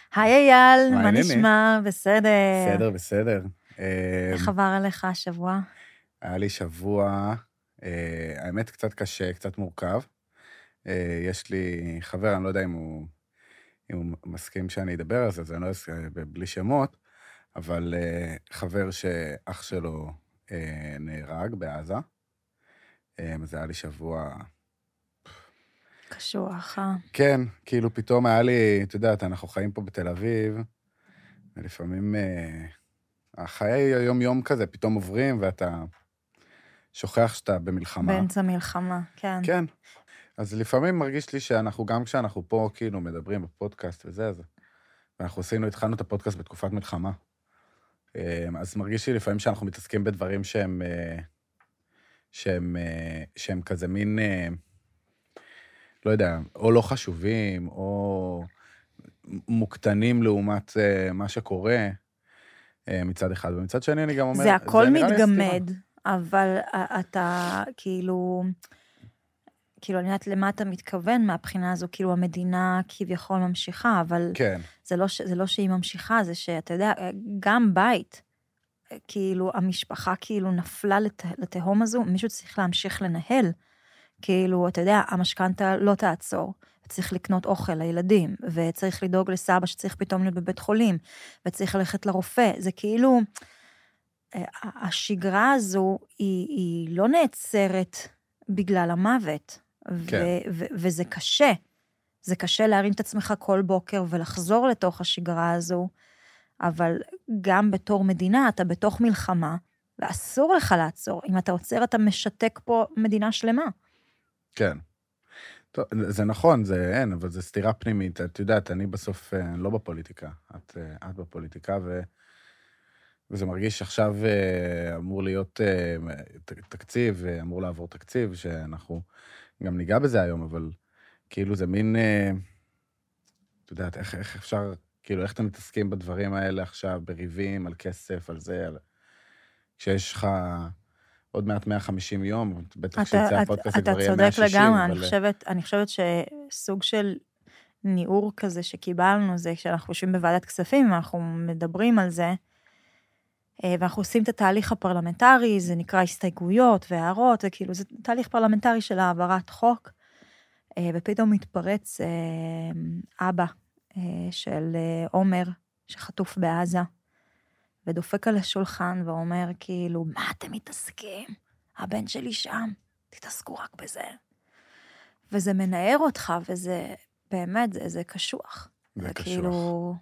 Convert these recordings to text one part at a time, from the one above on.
היי אייל, מה מה העניינים? נשמע? בסדר. בסדר. איך עבר עליך השבוע? היה לי שבוע, האמת קצת קשה, קצת מורכב. יש לי חבר, אני לא יודע אם הוא מסכים שאני אדבר על זה, אז אני לא אעשה בלי שמות, אבל חבר שאח שלו נהרג בעזה. זה היה לי שבוע... קשוח, כן, כאילו פתאום היה לי, אתה יודעת, אנחנו חיים פה בתל אביב, ולפעמים החיי היום-יום כזה פתאום עוברים, ואתה שוכח שאתה במלחמה. באמצע מלחמה, כן. כן. אז לפעמים מרגיש לי שאנחנו, גם כשאנחנו פה כאילו מדברים בפודקאסט וזה, אז ואנחנו התחלנו את הפודקאסט בתקופת מלחמה. אז מרגיש לי לפעמים שאנחנו מתעסקים בדברים שהם כזה מין, לא יודע, או לא חשובים, או מוקטנים לעומת מה שקורה מצד אחד. ומצד שני אני גם אומר, זה הכל נראה לי הסתירה. מתגמד, אבל אתה כאילו, אני יודעת למה אתה מתכוון מהבחינה הזו, כאילו המדינה כביכול ממשיכה, אבל כן, זה לא שהיא ממשיכה, זה שאתה יודע, גם בית, כאילו המשפחה כאילו נפלה לתהום הזו, מישהו צריך להמשיך לנהל. כאילו, אתה יודע, המשכנתה לא תעצור, צריך לקנות אוכל לילדים, וצריך לדאוג לסבא שצריך פתאום להיות בבית חולים, וצריך ללכת לרופא, זה כאילו, השגרה הזו היא לא נעצרת בגלל המוות, כן. וזה קשה, זה קשה להרים את עצמך כל בוקר ולחזור לתוך השגרה הזו, אבל גם בתור מדינה, אתה בתוך מלחמה, ואסור לך לעצור, אם אתה עוצר, אתה משתק פה מדינה שלמה. כן. טוב, זה נכון, אין, אבל זה סתירה פנימית. את יודעת, אני בסוף לא בפוליטיקה. את בפוליטיקה, וזה מרגיש שעכשיו אמור להיות תקציב, אמור לעבור תקציב, שאנחנו גם ניגע בזה היום, אבל כאילו זה מין, את יודעת, איך אפשר, כאילו, איך אתם מתעסקים בדברים האלה עכשיו, בריבים, על כסף, על זה, כשיש לך... עוד מעט 150 יום, בטח שיצא הפודקאסט זה כבר יהיה 160. אתה צודק לגמרי, אני חושבת שסוג של ניעור כזה שקיבלנו, זה כשאנחנו יושבים בוועדת כספים, אנחנו מדברים על זה, ואנחנו עושים את התהליך הפרלמנטרי, זה נקרא הסתייגויות והערות, וכאילו זה תהליך פרלמנטרי של העברת חוק, ופתאום מתפרץ אבא של עומר, שחטוף בעזה, ודופק על השולחן ואומר כאילו, מה אתם מתעסקים? הבן שלי שם, תתעסקו רק בזה. וזה מנער אותך, וזה באמת, זה קשוח. זה קשוח. כאילו,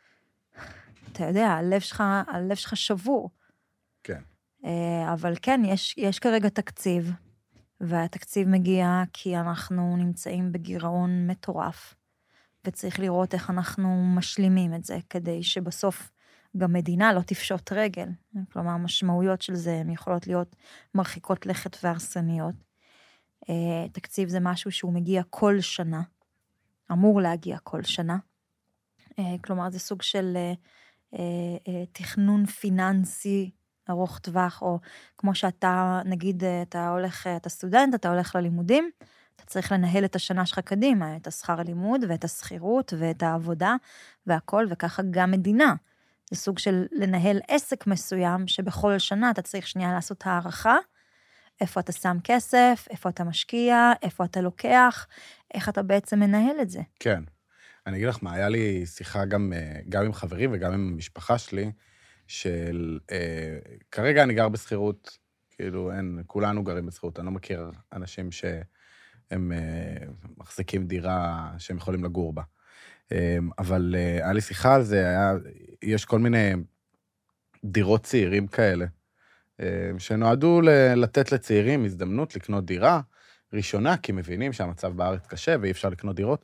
אתה יודע, הלב שלך שבור. כן. אבל כן, יש כרגע תקציב, והתקציב מגיע כי אנחנו נמצאים בגירעון מטורף, וצריך לראות איך אנחנו משלימים את זה, כדי שבסוף גם מדינה לא תפשוט רגל. כלומר, המשמעויות של זה הן יכולות להיות מרחיקות לכת והרסניות. תקציב זה משהו שהוא מגיע כל שנה, אמור להגיע כל שנה. כלומר, זה סוג של תכנון פיננסי ארוך טווח, או כמו שאתה, נגיד, אתה סטודנט, אתה הולך ללימודים, אתה צריך לנהל את השנה שלך קדימה, את השכר הלימוד ואת השכירות ואת העבודה והכל, וככה גם מדינה. זה סוג של לנהל עסק מסוים, שבכל שנה אתה צריך שנייה לעשות הערכה, איפה אתה שם כסף, איפה אתה משקיע, איפה אתה לוקח, איך אתה בעצם מנהל את זה. כן. אני אגיד לך מה, היה לי שיחה גם עם חברים וגם עם המשפחה שלי, של, כרגע אני גר בסחירות, כאילו כולנו גרים בסחירות, אני לא מכיר אנשים שהם מחזיקים דירה שהם יכולים לגור בה. אבל היה לי שיחה על זה, יש כל מיני דירות צעירים כאלה, שנועדו לתת לצעירים הזדמנות לקנות דירה ראשונה, כי מבינים שהמצב בארץ קשה ואי אפשר לקנות דירות,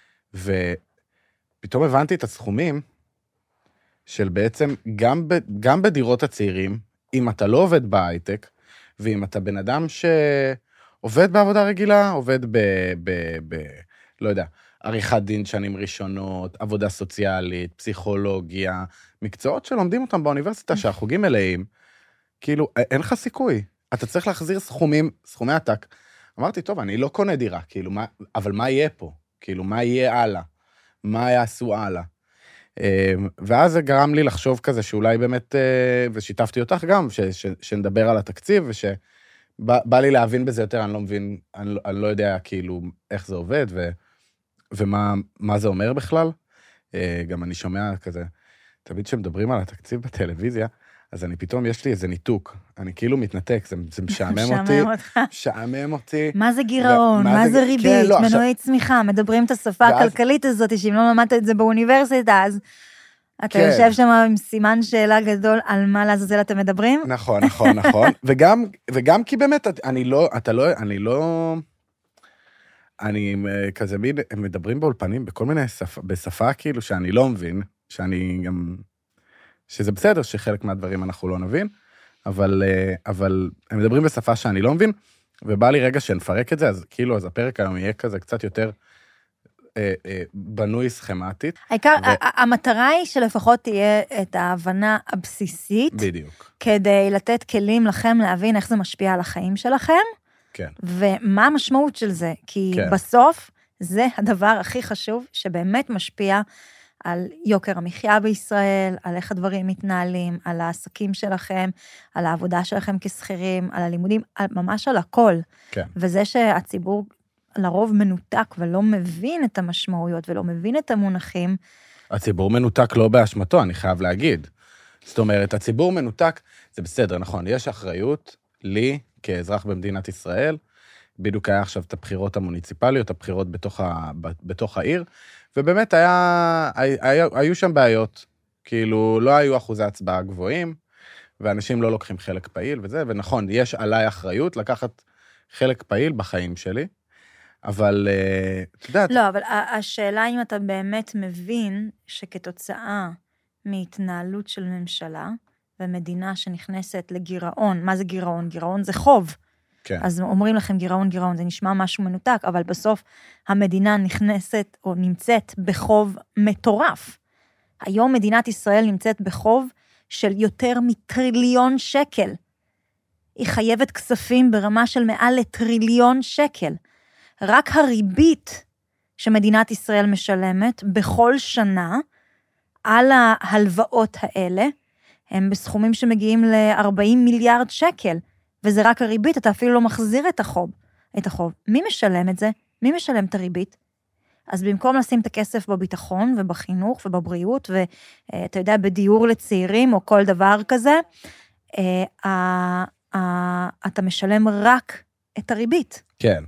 ופתאום הבנתי את הסכומים של בעצם גם בדירות הצעירים, אם אתה לא עובד בהייטק, ואם אתה בן אדם שעובד בעבודה רגילה, עובד לא יודע, עריכת דין שנים ראשונות, עבודה סוציאלית, פסיכולוגיה, מקצועות שלומדים אותם באוניברסיטה שהחוגים מלאים, כאילו, אין לך סיכוי. אתה צריך להחזיר סכומי עתק. אמרתי, טוב, אני לא קונה דירה, כאילו, אבל מה יהיה פה? כאילו, מה יהיה הלאה? מה יעשו הלאה? ואז זה גרם לי לחשוב כזה שאולי באמת, ושיתפתי אותך גם, שנדבר על התקציב, ושבא לי להבין בזה יותר, אני לא מבין, אני לא יודע כאילו איך זה עובד, ומה זה אומר בכלל. גם אני שומע כזה, תמיד שמדברים על התקציב בטלוויזיה, אז אני פתאום, יש לי איזה ניתוק, אני כאילו מתנתק, זה משעמם אותי. משעמם אותי. מה זה גירעון, מה זה ריבית, מנועי צמיחה, מדברים את השפה הכלכלית הזאת, שאם לא למדת את זה באוניברסיטה, אז אתה יושב שם עם סימן שאלה גדול, על מה לעזאזל אתם מדברים? נכון. וגם כי באמת, אני כזה מין, הם מדברים באולפנים בכל מיני בשפה כאילו שאני לא מבין, שזה בסדר שחלק מהדברים אנחנו לא נבין, אבל הם מדברים בשפה שאני לא מבין, ובא לי רגע שנפרק את זה, אז כאילו, אז הפרק היום יהיה כזה קצת יותר בנוי סכמטית. העיקר, המטרה היא שלפחות תהיה את ההבנה הבסיסית, בדיוק. כדי לתת כלים לכם להבין איך זה משפיע על החיים שלכם, כן. ומה המשמעות של זה, כי בסוף זה הדבר הכי חשוב שבאמת משפיע על יוקר המחיה בישראל, על איך הדברים מתנהלים, על העסקים שלכם, על העבודה שלכם כשכירים, על הלימודים, ממש על הכל. כן. וזה שהציבור לרוב מנותק ולא מבין את המשמעויות ולא מבין את המונחים. הציבור מנותק לא באשמתו, אני חייב להגיד. זאת אומרת, הציבור מנותק, זה בסדר, נכון, יש אחריות לי כאזרח במדינת ישראל, בדיוק היה עכשיו את המוניציפליות, הבחירות בתוך העיר, ובאמת היו שם בעיות, כאילו לא היו אחוזי הצבעה גבוהים, ואנשים לא לוקחים חלק פעיל וזה, ונכון, יש עליי אחריות לקחת חלק פעיל בחיים שלי, אבל את יודעת... לא, אבל השאלה אם אתה באמת מבין שכתוצאה מהתנהלות של ממשלה, ומדינה שנכנסת לגירעון, מה זה גירעון? גירעון זה חוב. כן. אז אומרים לכם גירעון, זה נשמע משהו מנותק, אבל בסוף המדינה נכנסת או נמצאת בחוב מטורף. היום מדינת ישראל נמצאת בחוב של יותר מטריליון שקל. היא חייבת כספים ברמה של מעל לטריליון שקל. רק הריבית שמדינת ישראל משלמת בכל שנה על ההלוואות האלה, הם בסכומים שמגיעים ל-40 מיליארד שקל. וזה רק הריבית, אתה אפילו לא מחזיר את החוב. מי משלם את זה? מי משלם את הריבית? אז במקום לשים את הכסף בביטחון ובחינוך ובבריאות, ואתה יודע, בדיור לצעירים או כל דבר כזה, אתה משלם רק את הריבית. כן.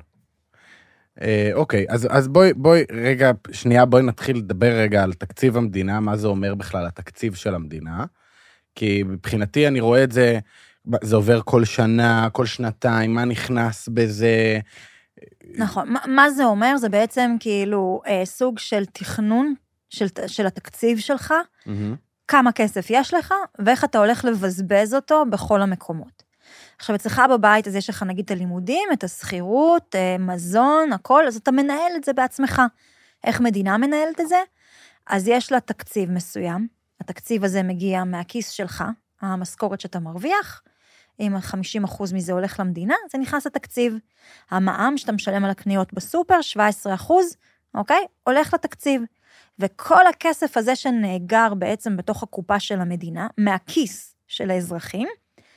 אוקיי, אז בואי רגע, שנייה, בואי נתחיל לדבר רגע על תקציב המדינה, מה זה אומר בכלל התקציב של המדינה, כי מבחינתי אני רואה את זה, זה עובר כל שנה, כל שנתיים, מה נכנס בזה? נכון, מה זה אומר? זה בעצם כאילו סוג של תכנון של התקציב שלך, כמה כסף יש לך, ואיך אתה הולך לבזבז אותו בכל המקומות. עכשיו, אצלך בבית, אז יש לך נגיד את הלימודים, את הסחירות, מזון, הכל, אז אתה מנהל את זה בעצמך. איך מדינה מנהלת את זה? אז יש לה תקציב מסוים, התקציב הזה מגיע מהכיס שלך, המשכורת שאתה מרוויח, אם 50% מזה הולך למדינה, זה נכנס לתקציב. המע"מ שאתה משלם על הקניות בסופר, 17%, אוקיי? הולך לתקציב. וכל הכסף הזה שנאגר בעצם בתוך הקופה של המדינה, מהכיס של האזרחים,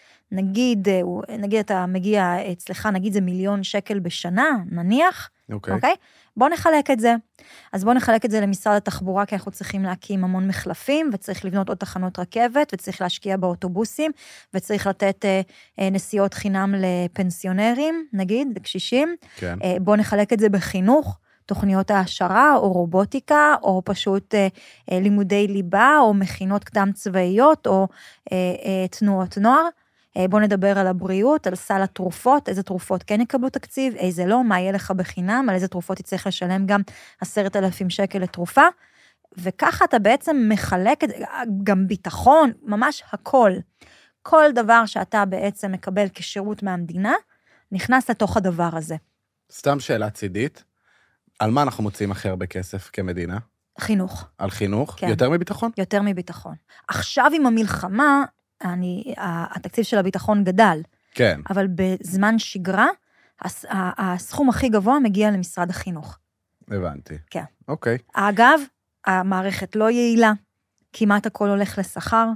נגיד אתה מגיע אצלך, נגיד זה 1,000,000 שקל בשנה, נניח, אוקיי? בוא נחלק את זה. אז בוא נחלק את זה למשרד התחבורה, כי אנחנו צריכים להקים המון מחלפים, וצריך לבנות עוד תחנות רכבת, וצריך להשקיע באוטובוסים, וצריך לתת נסיעות חינם לפנסיונרים, נגיד, לקשישים. כן. בוא נחלק את זה בחינוך, תוכניות העשרה, או רובוטיקה, או פשוט לימודי ליבה, או מכינות קדם צבאיות, או תנועות נוער. בוא נדבר על הבריאות, על סל התרופות, איזה תרופות כן יקבלו תקציב, איזה לא, מה יהיה לך בחינם, על איזה תרופות תצטרך לשלם גם 10,000 שקל לתרופה, וככה אתה בעצם מחלק את זה, גם ביטחון, ממש הכל. כל דבר שאתה בעצם מקבל כשירות מהמדינה, נכנס לתוך הדבר הזה. סתם שאלה צידית, על מה אנחנו מוצאים הכי הרבה כסף כמדינה? חינוך. על חינוך? כן. יותר מביטחון? יותר מביטחון. עכשיו עם המלחמה, התקציב של הביטחון גדל. כן. אבל בזמן שגרה, הסכום הכי גבוה מגיע למשרד החינוך. הבנתי. כן. אוקיי. אגב, המערכת לא יעילה. כמעט הכל הולך לשכר.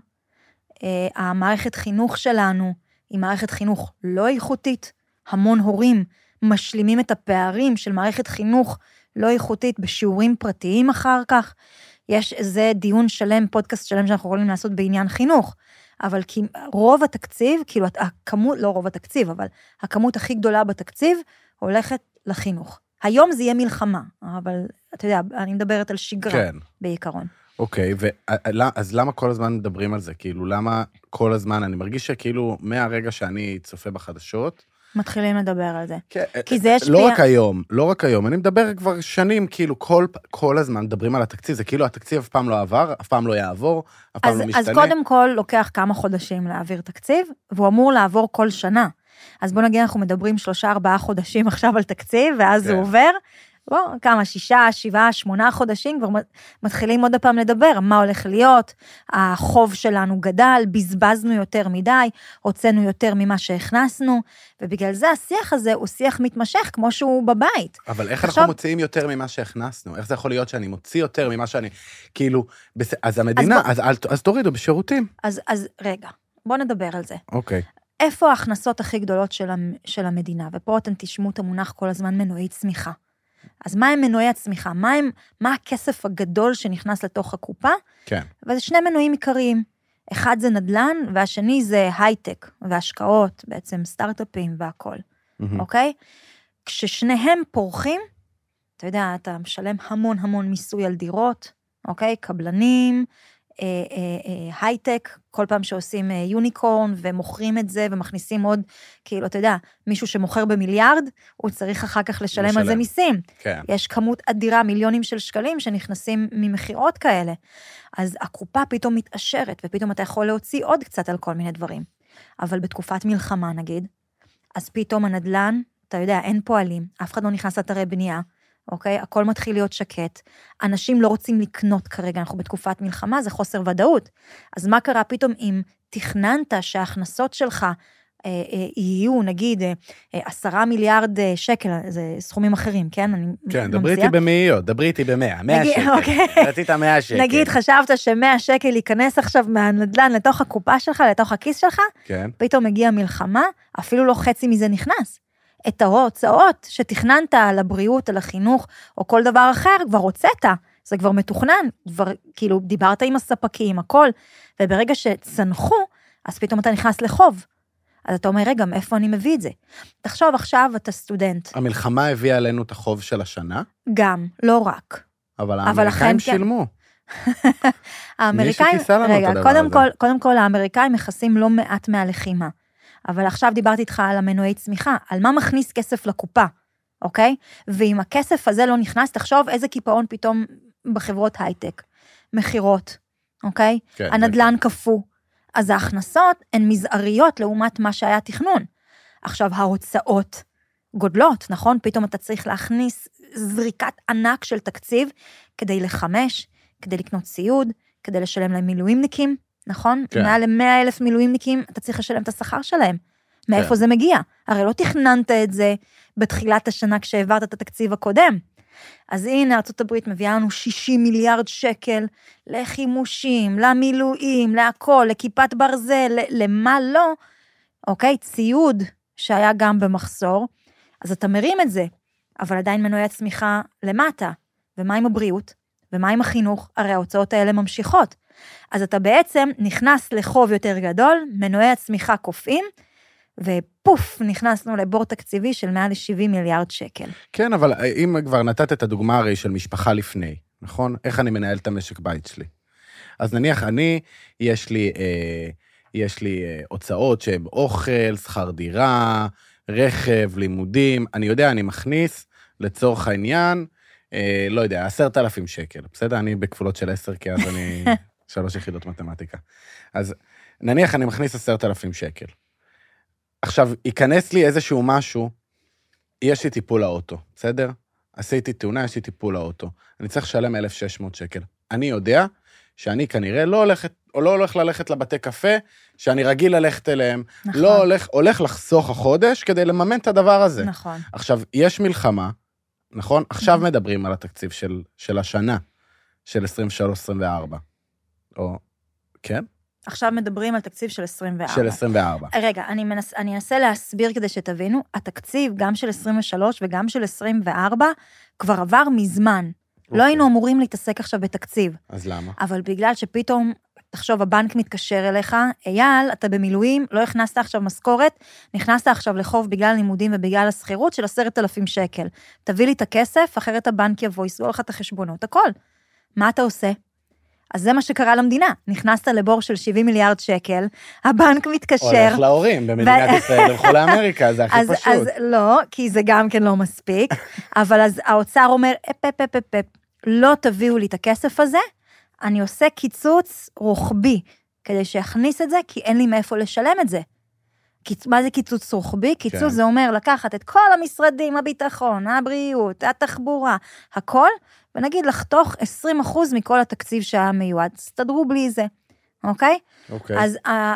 המערכת חינוך שלנו היא מערכת חינוך לא איכותית, המון הורים משלימים את הפערים של מערכת חינוך לא איכותית בשיעורים פרטיים אחר כך. יש איזה דיון שלם, פודקאסט שלם שאנחנו יכולים לעשות בעניין חינוך, אבל רוב התקציב, כאילו הכמות, לא רוב התקציב, אבל הכמות הכי גדולה בתקציב הולכת לחינוך. היום זה יהיה מלחמה, אבל אתה יודע, אני מדברת על שגרה כן. בעיקרון. אוקיי, אז למה כל הזמן מדברים על זה? כאילו, למה כל הזמן, אני מרגיש שכאילו מהרגע שאני צופה בחדשות, מתחילים לדבר על זה. כן, כי זה ישפיע... לא רק היום, אני מדבר כבר שנים, כאילו כל הזמן מדברים על התקציב, זה כאילו התקציב אף פעם לא עבר, אף פעם לא יעבור, אף פעם לא משתנה. אז קודם כל לוקח כמה חודשים להעביר תקציב, והוא אמור לעבור כל שנה. אז בוא נגיד, אנחנו מדברים 3-4 חודשים עכשיו על תקציב, ואז הוא עובר, כמה, 6, 7, 8 חודשים, כבר מתחילים עוד הפעם לדבר, מה הולך להיות, החוב שלנו גדל, בזבזנו יותר מדי, הוצאנו יותר ממה שהכנסנו, ובגלל זה השיח הזה הוא שיח מתמשך, כמו שהוא בבית. אבל איך אנחנו מוציאים יותר ממה שהכנסנו? איך זה יכול להיות שאני מוציא יותר ממה שאני, כאילו, אז המדינה, אז תורידו בשירותים. אז רגע, בוא נדבר על זה. אוקיי. איפה ההכנסות הכי גדולות של המדינה? ופה אתם תשמעו את המונח כל הזמן מנועי צמיחה. אז מה הם מנועי הצמיחה? מה הכסף הגדול שנכנס לתוך הקופה? כן. וזה שני מנועים עיקריים. אחד זה נדל"ן, והשני זה הייטק, והשקעות, בעצם סטארט-אפים והכל. אוקיי? כששניהם פורחים, אתה יודע, אתה משלם המון מיסוי על דירות, אוקיי? קבלנים, הייטק, כל פעם שעושים יוניקורן ומוכרים את זה ומכניסים עוד, כאילו, אתה יודע, מישהו שמוכר במיליארד, הוא צריך אחר כך לשלם על זה מיסים. כן. יש כמות אדירה, מיליונים של שקלים שנכנסים ממחירות כאלה. אז הקופה פתאום מתעשרת, ופתאום אתה יכול להוציא עוד קצת על כל מיני דברים. אבל בתקופת מלחמה, נגיד, אז פתאום הנדלן, אתה יודע, אין פועלים, אף אחד לא נכנס לאתרי בנייה, אוקיי? הכל מתחיל להיות שקט. אנשים לא רוצים לקנות כרגע, אנחנו בתקופת מלחמה, זה חוסר ודאות. אז מה קרה פתאום אם תכננת שההכנסות שלך יהיו, נגיד, 10 מיליארד שקל, זה סכומים אחרים, כן? כן, דברי איתי במאיות, דברי איתי ב100, 100 שקל. רצית 100 שקל. נגיד, חשבת ש100 שקל ייכנס עכשיו מהנדלן לתוך הקופה שלך, לתוך הכיס שלך, כן. פתאום מגיע מלחמה, אפילו לא חצי מזה נכנס. את ההוצאות שתכננת על הבריאות, על החינוך, או כל דבר אחר, כבר הוצאת, זה כבר מתוכנן, כבר כאילו דיברת עם הספקים, הכל, וברגע שצנחו, אז פתאום אתה נכנס לחוב. אז אתה אומר, רגע, מאיפה אני מביא את זה? תחשוב עכשיו, אתה סטודנט. המלחמה הביאה עלינו את החוב של השנה? גם, לא רק. אבל האמריקאים שילמו. האמריקאים, רגע, קודם כל, האמריקאים מכסים לא מעט מהלחימה. אבל עכשיו דיברתי איתך על המנועי צמיחה, על מה מכניס כסף לקופה, אוקיי? ואם הכסף הזה לא נכנס, תחשוב איזה קיפאון פתאום בחברות הייטק, מחירות, אוקיי? כן, הנדלן קפוא, אז ההכנסות הן מזעריות לעומת מה שהיה תכנון. עכשיו ההוצאות גודלות, נכון? פתאום אתה צריך להכניס זריקת ענק של תקציב, כדי לחמש, כדי לקנות ציוד, כדי לשלם להם מילואימניקים, נכון? כן. מעל ל100,000 מילואימניקים, אתה צריך לשלם את השכר שלהם. מאיפה זה מגיע? הרי לא תכננת את זה בתחילת השנה כשהעברת את התקציב הקודם. אז הנה, ארצות הברית מביאה לנו 60 מיליארד שקל לחימושים, למילואים, להכל, לכיפת ברזל, למה לא, אוקיי? ציוד שהיה גם במחסור, אז אתה מרים את זה, אבל עדיין מנועי הצמיחה למטה, ומה עם הבריאות, ומה עם החינוך, הרי ההוצאות האלה ממשיכות. אז אתה בעצם נכנס לחוב יותר גדול, מנועי הצמיחה קופאים, ופוף, נכנסנו לבור תקציבי של מעל 70 מיליארד שקל. כן, אבל אם כבר נתת את הדוגמה הרי של משפחה לפני, נכון? איך אני מנהל את המשק בית שלי? אז נניח יש לי הוצאות שהן אוכל, שכר דירה, רכב, לימודים, אני יודע, אני מכניס לצורך העניין, לא יודע, 10,000 שקל, בסדר? אני בכפולות של 10, כי אז אני 3 יחידות מתמטיקה. אז נניח אני מכניס 10,000 שקל. עכשיו, ייכנס לי איזשהו משהו, יש לי טיפול לאוטו, בסדר? עשיתי תאונה, יש לי טיפול לאוטו. אני צריך לשלם 1,600 שקל. אני יודע שאני כנראה לא הולך ללכת לבתי קפה, שאני רגיל ללכת אליהם, נכון. לא הולך לחסוך החודש כדי לממן את הדבר הזה. נכון. עכשיו, יש מלחמה, נכון? עכשיו מדברים על התקציב של השנה, של 23-24. או, כן? עכשיו מדברים על תקציב של 24. של 24. רגע, אני אנסה להסביר כדי שתבינו, התקציב גם של 23 וגם של 24 כבר עבר מזמן. לא היינו אמורים להתעסק עכשיו בתקציב. אז למה? אבל בגלל שפתאום, תחשוב, הבנק מתקשר אליך, אייל, אתה במילואים, לא הכנסת עכשיו משכורת, נכנסת עכשיו לחוב בגלל לימודים ובגלל הסחירות של 10,000 שקל. תביא לי את הכסף, אחרת הבנק יבוא, יסגור לך את החשבונות, הכל. מה אתה עושה? אז זה מה שקרה למדינה. נכנסת לבור של 70 מיליארד שקל, הבנק מתקשר. הולך להורים במדינת ישראל, הלכו לאמריקה, זה הכי פשוט. אז לא, כי זה גם כן לא מספיק, אבל אז האוצר אומר, לא תביאו לי את הכסף הזה, אני עושה קיצוץ רוחבי, כדי שיכניס את זה, כי אין לי מאיפה לשלם את זה. מה זה קיצוץ רוחבי? קיצוץ זה אומר לקחת את כל המשרדים, הביטחון, הבריאות, התחבורה, הכל, ונגיד לחתוך 20% מכל התקציב שהיה מיועד. תסתדרו בלי זה, אוקיי? אז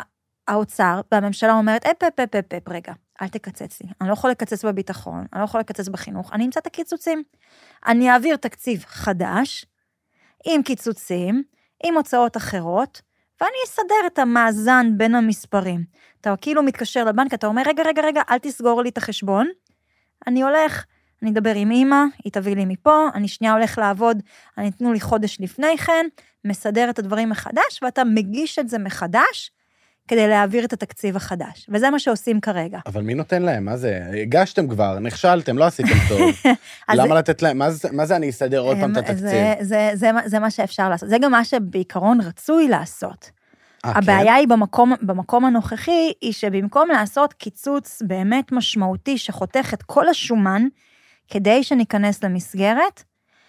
האוצר והממשלה אומרת, רגע, אל תקצץ לי. אני לא יכול לקצץ בביטחון, אני לא יכול לקצץ בחינוך, אני אמצא את הקיצוצים. אני אעביר תקציב חדש, עם קיצוצים, עם הוצאות אחרות, ואני אסדר את המאזן בין המספרים. אתה כאילו מתקשר לבנק, אתה אומר, רגע, אל תסגור לי את החשבון, אני הולך, אני אדבר עם אמא, היא תביא לי מפה, אני שנייה הולך לעבוד, אני אתנו לי חודש לפני כן, מסדר את הדברים מחדש, ואתה מגיש את זה מחדש, כדי להעביר את התקציב החדש. וזה מה שעושים כרגע. אבל מי נותן להם? מה זה? הגשתם כבר, נכשלתם, לא עשיתם טוב. למה לתת להם? מה זה אני אסדר עוד פעם את התקציב? זה מה שאפשר לעשות. זה גם מה שבעיקרון רצוי לעשות. הבעיה היא במקום הנוכחי, היא שבמקום לעשות קיצוץ באמת משמעותי, שחותך את כל השומן, כדי שניכנס למסגרת,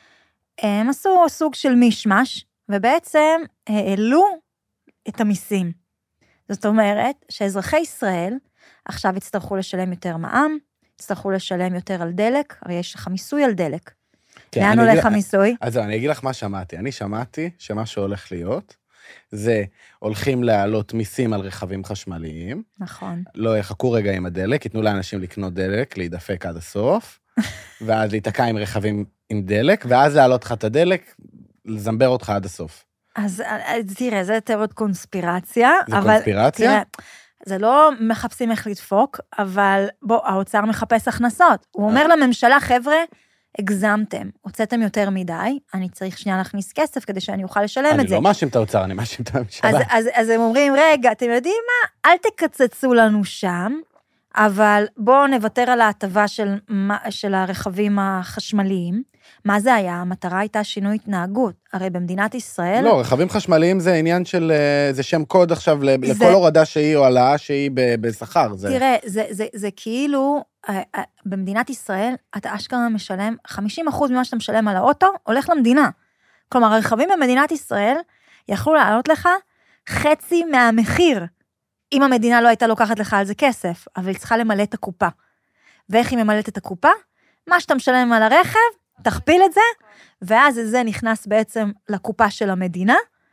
הם עשו סוג של מישמש, ובעצם העלו את המיסים. זאת אומרת, שאזרחי ישראל עכשיו יצטרכו לשלם יותר מע"מ, יצטרכו לשלם יותר על דלק, הרי יש לך מיסוי על דלק. לאן הולך המיסוי? אז אני אגיד לך מה שמעתי. אני שמעתי שמה שהולך להיות, זה הולכים להעלות מיסים על רכבים חשמליים. נכון. לא יחכו רגע עם הדלק, ייתנו לאנשים לקנות דלק, להידפק עד הסוף, ואז להתקע עם רכבים עם דלק, ואז להעלות לך את הדלק, לזמבר אותך עד הסוף. אז תראה, זה תיאוריות קונספירציה. זה קונספירציה? תראה, זה לא מחפשים איך לדפוק, אבל בוא, האוצר מחפש הכנסות. הוא אומר לממשלה, חבר'ה, הגזמתם, הוצאתם יותר מדי, אני צריך שנייה להכניס כסף כדי שאני אוכל לשלם את זה. אני לא מאשים את האוצר, אני מאשים את הממשלה. אז הם אומרים, רגע, אתם יודעים מה? אל תקצצו לנו שם, אבל בואו נוותר על ההטבה של הרכבים החשמליים. מה זה היה? המטרה הייתה שינוי התנהגות. הרי במדינת ישראל... לא, רכבים חשמליים זה עניין של... זה שם קוד עכשיו לכל הורדה שהיא או העלאה שהיא בשכר. תראה, זה כאילו... במדינת ישראל, אתה אשכרה משלם, 50% ממה שאתה משלם על האוטו, הולך למדינה. כלומר, הרכבים במדינת ישראל יכלו לעלות לך חצי מהמחיר, אם המדינה לא הייתה לוקחת לך על זה כסף, אבל היא צריכה למלא את הקופה. ואיך היא ממלאת את הקופה? מה שאתה משלם על הרכב, תכפיל את זה, ואז זה נכנס בעצם לקופה של המדינה,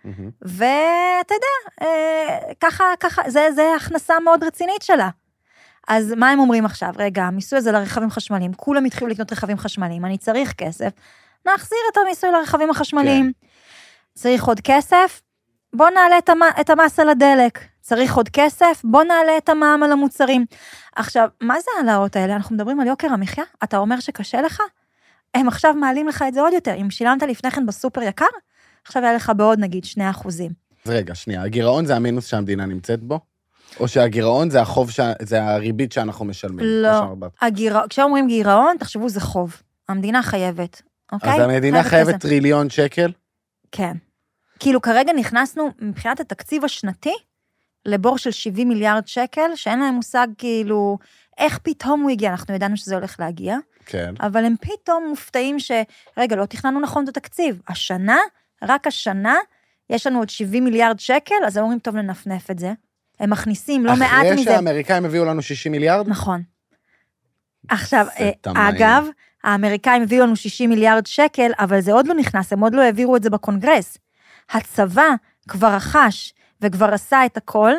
ואתה יודע, ככה, זה הכנסה מאוד רצינית שלה. אז מה הם אומרים עכשיו? רגע, המיסוי הזה לרכבים חשמליים, כולם התחילו לקנות רכבים חשמליים, אני צריך כסף, נחזיר את המיסוי לרכבים החשמליים. כן. צריך עוד כסף, בוא נעלה את המס על הדלק. צריך עוד כסף, בוא נעלה את המע"מ על המוצרים. עכשיו, מה זה העלאות האלה? אנחנו מדברים על יוקר המחיה? אתה אומר שקשה לך? הם עכשיו מעלים לך את זה עוד יותר. אם שילמת לפני כן בסופר יקר, עכשיו היה לך בעוד נגיד 2%. רגע, שנייה, הגירעון זה המינוס שהמדינה נמצאת בו? או שהגירעון זה החוב, זה הריבית שאנחנו משלמים? לא, כשאומרים גירעון, תחשבו זה חוב. המדינה חייבת, אוקיי? אז המדינה חייבת טריליון שקל? כן. כאילו כרגע נכנסנו מבחינת התקציב השנתי, לבור של 70 מיליארד שקל, שאין להם מושג כאילו, איך פתאום הוא הגיע, אנחנו ידענו שזה הולך להגיע, כן. אבל הם פתאום מופתעים רגע, לא תכננו נכון את התקציב. השנה, רק השנה, יש לנו עוד 70 מיליארד שקל, אז הם אומרים, טוב, ננפנף את זה. הם מכניסים לא מעט מזה. אחרי שהאמריקאים הביאו לנו 60 מיליארד? נכון. עכשיו, אגב, האמריקאים הביאו לנו 60 מיליארד שקל, אבל זה עוד לא נכנס, הם עוד לא העבירו את זה בקונגרס. הצבא כבר רכש וכבר עשה את הכל,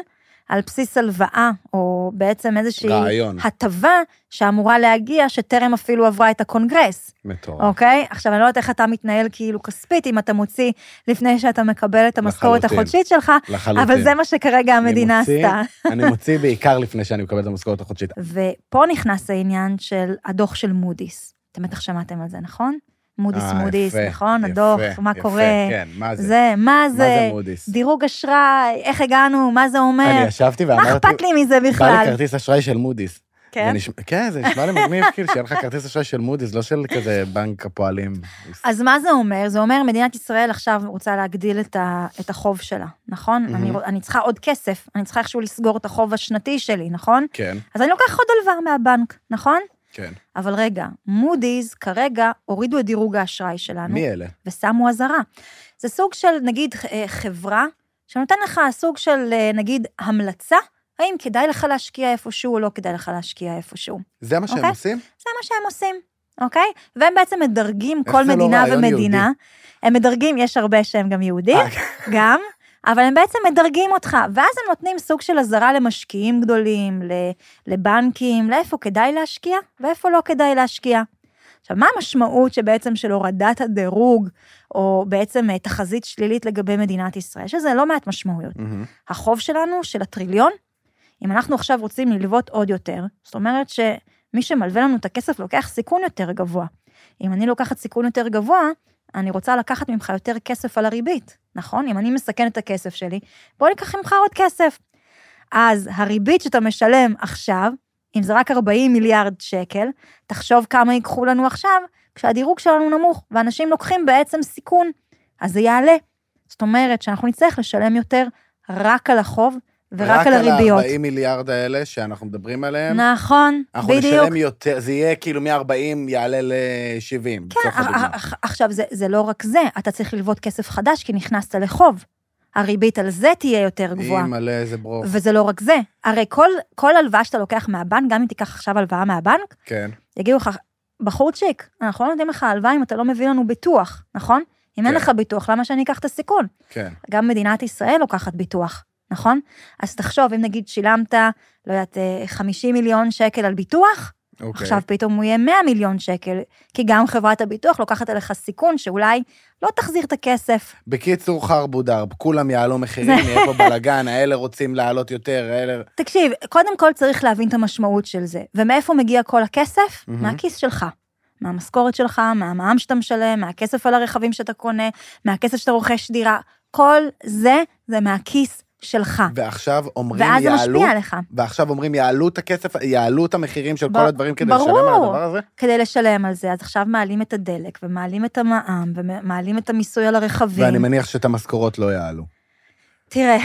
על בסיס הלוואה, או בעצם איזושהי רעיון. הטבה שאמורה להגיע, שטרם אפילו עברה את הקונגרס. מטורף. אוקיי? עכשיו, אני לא יודעת איך אתה מתנהל כאילו כספית, אם אתה מוציא לפני שאתה מקבל את המשכורת החודשית שלך, אבל זה מה שכרגע המדינה עשתה. אני מוציא בעיקר לפני שאני מקבל את המשכורת החודשית. ופה נכנס העניין של הדוח של מודי'ס. אתם בטח שמעתם על זה, נכון? מודי'ס, נכון? הדוח, מה קורה? כן, מה זה? מה זה? מודי'ס? דירוג אשראי, איך הגענו, מה זה אומר? אני ישבתי ואמרתי... מה אכפת לי מזה בכלל? בא לי כרטיס אשראי של מודי'ס. כן? כן, זה נשמע לי מגניב, כאילו, שיהיה לך כרטיס אשראי של מודי'ס, לא של כזה בנק הפועלים. אז מה זה אומר? זה אומר, מדינת ישראל עכשיו רוצה להגדיל את החוב שלה, נכון? אני צריכה עוד כסף, אני צריכה איכשהו לסגור את החוב השנתי שלי, נכון? כן. אז אני לוקח עוד הלוואה מהבנק, נכון? כן. אבל רגע, מודי'ס כרגע הורידו את דירוג האשראי שלנו. מי אלה? ושמו אזהרה. זה סוג של, נגיד, חברה, שנותן לך סוג של, נגיד, המלצה, האם כדאי לך להשקיע איפשהו או לא כדאי לך להשקיע איפשהו. זה מה שהם עושים? זה מה שהם עושים, אוקיי? והם בעצם מדרגים כל מדינה ומדינה. הם מדרגים, יש הרבה שהם גם יהודים, גם, אבל הם בעצם מדרגים אותך, ואז הם נותנים סוג של אזהרה למשקיעים גדולים, לבנקים, לאיפה כדאי להשקיע, ואיפה לא כדאי להשקיע. עכשיו, מה המשמעות שבעצם של הורדת הדירוג, או בעצם תחזית שלילית לגבי מדינת ישראל? שזה לא מעט משמעויות. החוב שלנו, של הטריליון, אם אנחנו עכשיו רוצים ללוות עוד יותר, זאת אומרת שמי שמלווה לנו את הכסף לוקח סיכון יותר גבוה. אם אני לוקחת סיכון יותר גבוה, אני רוצה לקחת ממך יותר כסף על הריבית, נכון? אם אני מסכן את הכסף שלי, בוא ניקח ממך עוד כסף. אז הריבית שאתה משלם עכשיו, אם זה רק 40 מיליארד שקל, תחשוב כמה ייקחו לנו עכשיו, כשהדירוג שלנו נמוך, ואנשים לוקחים בעצם סיכון, אז זה יעלה. זאת אומרת שאנחנו נצטרך לשלם יותר רק על החוב, ורק על הריביות. רק על 40 מיליארד האלה שאנחנו מדברים עליהם. נכון, אנחנו בדיוק. אנחנו נשלם יותר, זה יהיה כאילו מ-40 יעלה ל-70. כן, עכשיו זה לא רק זה, אתה צריך ללוות כסף חדש, כי נכנסת לחוב. הריבית על זה תהיה יותר גבוהה. מלא איזה ברוך. וזה לא רק זה. הרי כל הלוואה שאתה לוקח מהבנק, גם אם תיקח עכשיו הלוואה מהבנק, כן. יגיעו לך, בחורצ'יק, אנחנו לא נותנים לך הלוואה אם אתה לא מביא לנו ביטוח, נכון? אם אין לך ביטוח, למה שאני אקח את הסיכון? כן. גם מדינת ישראל לוקחת ביטוח, נכון? אז תחשוב, אם נגיד שילמת, לא יודעת, 50 מיליון שקל על ביטוח, עכשיו פתאום הוא יהיה 100 מיליון שקל, כי גם חברת הביטוח לוקחת עליך סיכון, שאולי לא תחזיר את הכסף. בקיצור חרבודר, כולם יעלו מחירים, יהיה פה בלגן, האלה רוצים לעלות יותר, האלה... תקשיב, קודם כל צריך להבין את המשמעות של זה, ומאיפה מגיע כל הכסף? מהכיס שלך. מהמשכורת שלך, מהמע"מ שאתה משלם, מהכסף על הרכבים שאתה קונה, מהכסף שאתה רוכש דירה, כל זה מהכיס שלך. ועכשיו אומרים ואז זה משפיע עליך. ועכשיו אומרים יעלו את הכסף, יעלו את המחירים של כל הדברים כדי לשלם על הדבר הזה? כדי לשלם על זה, אז עכשיו מעלים את הדלק, ומעלים את המע"מ, ומעלים את המיסוי על הרכבים. ואני מניח שאת המשכורות לא יעלו. תראה,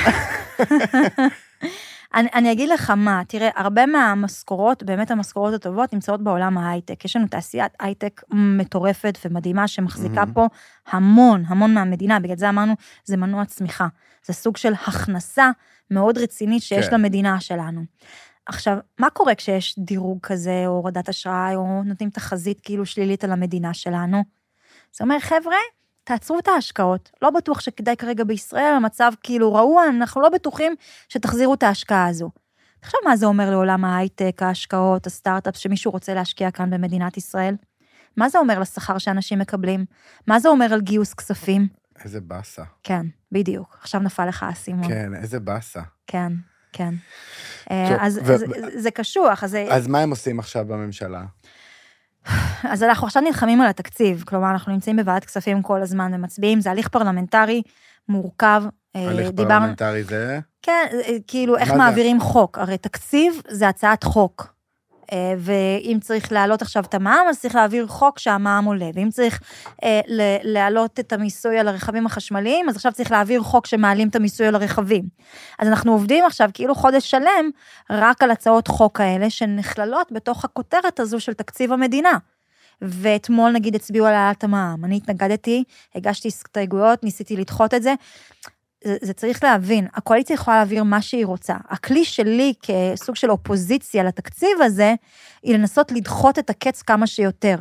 אני אגיד לך מה, תראה, הרבה מהמשכורות, באמת המשכורות הטובות, נמצאות בעולם ההייטק. יש לנו תעשיית הייטק מטורפת ומדהימה, שמחזיקה פה המון מהמדינה, בגלל זה אמרנו, זה מנוע צמיחה. זה סוג של הכנסה מאוד רצינית שיש למדינה שלנו. עכשיו, מה קורה כשיש דירוג כזה, או הורדת אשראי, או נותנים תחזית כאילו שלילית על המדינה שלנו? זאת אומרת, חבר'ה, תעצרו את ההשקעות. לא בטוח שכדאי כרגע בישראל, המצב כאילו רעוע, אנחנו לא בטוחים שתחזירו את ההשקעה הזו. עכשיו, מה זה אומר לעולם ההייטק, ההשקעות, הסטארט-אפ, שמישהו רוצה להשקיע כאן במדינת ישראל? מה זה אומר לשכר שאנשים מקבלים? מה זה אומר על גיוס כספים? איזה בסה. כן, בדיוק. עכשיו נפל לך הסימון. כן, איזה בסה. כן. אז זה קשוח. אז מה הם עושים עכשיו בממשלה? אז אנחנו עכשיו נלחמים על התקציב, כלומר, אנחנו נמצאים בוועדת כספים כל הזמן ומצביעים, זה הליך פרלמנטרי מורכב. הליך פרלמנטרי זה? כן, כאילו, איך מעבירים חוק? הרי תקציב זה הצעת חוק. ואם צריך להעלות עכשיו את המע"מ, אז צריך להעביר חוק שהמע"מ עולה, ואם צריך להעלות את המיסוי על הרכבים החשמליים, אז עכשיו צריך להעביר חוק שמעלים את המיסוי על הרכבים. אז אנחנו עובדים עכשיו כאילו חודש שלם, רק על הצעות חוק האלה, שנכללות בתוך הכותרת הזו של תקציב המדינה. ואתמול נגיד הצביעו על העלאת המע"מ, אני התנגדתי, הגשתי הסתייגויות, ניסיתי לדחות את זה, זה צריך להבין, הקואליציה יכולה להעביר מה שהיא רוצה. הכלי שלי כסוג של אופוזיציה לתקציב הזה, היא לנסות לדחות את הקץ כמה שיותר.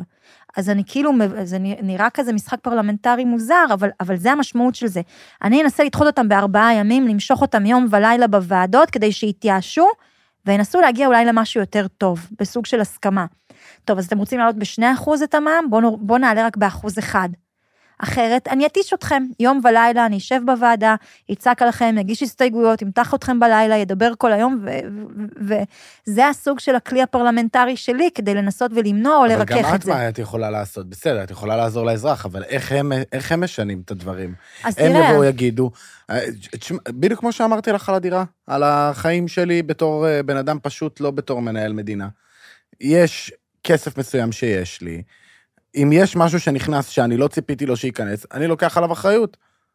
אז אני כאילו, זה נראה כזה משחק פרלמנטרי מוזר, אבל זה המשמעות של זה. אני אנסה לדחות אותם ב4 ימים, למשוך אותם יום ולילה בוועדות, כדי שיתייאשו, וינסו להגיע אולי למשהו יותר טוב, בסוג של הסכמה. טוב, אז אתם רוצים לעלות ב2% את המע"מ? בואו נעלה רק ב1%. אחרת, אני אתיש אתכם, יום ולילה, אני אשב בוועדה, יצעק עליכם, יגיש הסתייגויות, ימתח אתכם בלילה, ידבר כל היום, וזה הסוג של הכלי הפרלמנטרי שלי, כדי לנסות ולמנוע או לרכך את זה. אבל גם את מה את יכולה לעשות? בסדר, את יכולה לעזור לאזרח, אבל איך הם משנים את הדברים? אז הם תראה. יבואו יגידו, בדיוק כמו שאמרתי לך על הדירה, על החיים שלי בתור בן אדם פשוט, לא בתור מנהל מדינה. יש כסף מסוים שיש לי, אם יש משהו שנכנס שאני לא ציפיתי לו שייכנס, אני לוקח עליו אחריות.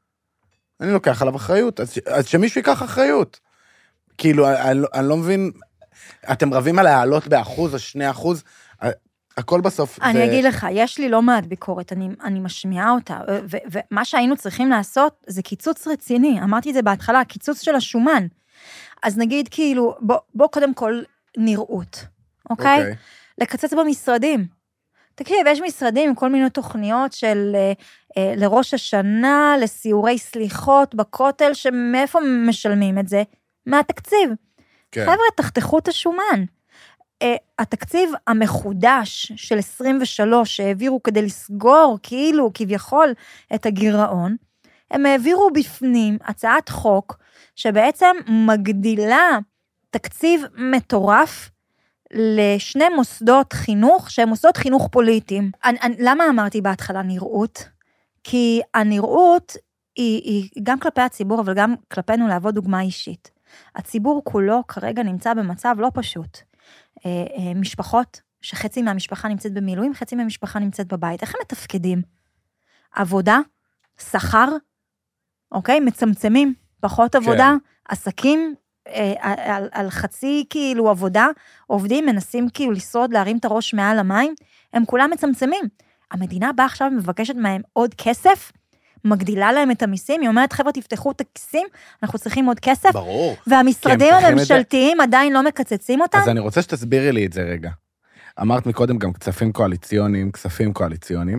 אז שמישהו ייקח אחריות. כאילו, אני לא מבין, אתם רבים על העלות ב1% או 2%, הכל בסוף אני אגיד לך, יש לי לא מעט ביקורת, אני משמיעה אותה, ומה שהיינו צריכים לעשות, זה קיצוץ רציני, אמרתי את זה בהתחלה, קיצוץ של השומן. אז נגיד כאילו, בוא קודם כל נראות, אוקיי? לקצץ במשרדים. תקשיב, יש משרדים עם כל מיני תוכניות של לראש השנה, לסיורי סליחות בכותל, שמאיפה משלמים את זה? מהתקציב. כן. חבר'ה, תחתכו את השומן. התקציב המחודש של 23 שהעבירו כדי לסגור כאילו כביכול את הגירעון, הם העבירו בפנים הצעת חוק שבעצם מגדילה תקציב מטורף לשני מוסדות חינוך, שהם מוסדות חינוך פוליטיים. למה אמרתי בהתחלה נראות? כי הנראות היא גם כלפי הציבור, אבל גם כלפינו לעבוד דוגמה אישית. הציבור כולו כרגע נמצא במצב לא פשוט. משפחות, שחצי מהמשפחה נמצאת במילואים, חצי מהמשפחה נמצאת בבית. איך הם מתפקדים? עבודה, שכר, אוקיי? מצמצמים, פחות עבודה, עסקים, על חצי כאילו עבודה, עובדים, מנסים כאילו לשרוד, להרים את הראש מעל המים, הם כולם מצמצמים. המדינה באה עכשיו מבקשת מהם עוד כסף, מגדילה להם את המיסים, היא אומרת, חבר'ה, תפתחו את הכיסים, אנחנו צריכים עוד כסף. ברור. והמשרדים הממשלתיים עדיין לא מקצצים אותם. אז אני רוצה שתסבירי לי את זה רגע. אמרת מקודם גם כספים קואליציוניים,